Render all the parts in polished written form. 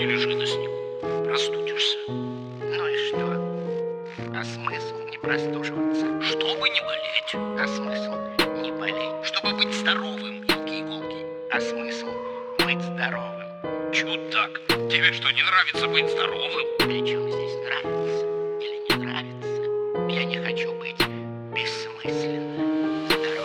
Не лежи на снегу, простудишься. Ну и что? А смысл не простуживаться? Чтобы не болеть. А смысл не болеть? Чтобы быть здоровым, елки-иголки. А смысл быть здоровым? Чего так? Тебе что, не нравится быть здоровым? Причем здесь нравится или не нравится? Я не хочу быть бессмысленно здоровым.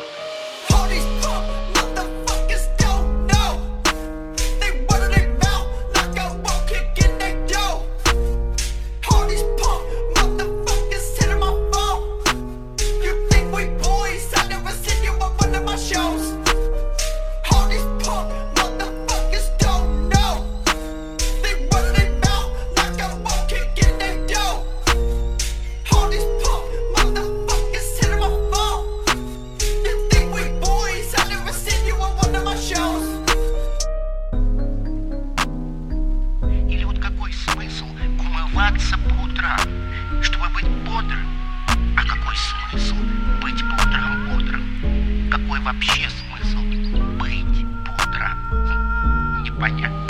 Или вот какой смысл умываться по утрам, чтобы быть бодрым? А какой смысл быть по утрам бодрым? Какой вообще смысл быть по утрам? Непонятно.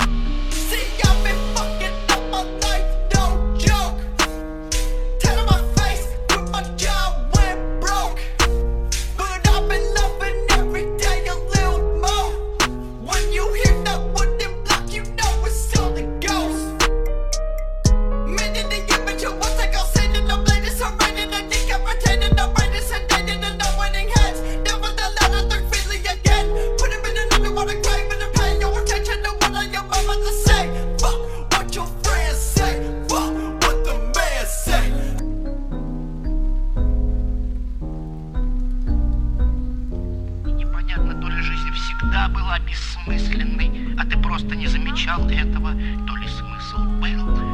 То ли жизнь всегда была бессмысленной, а ты просто не замечал этого, то ли смысл был,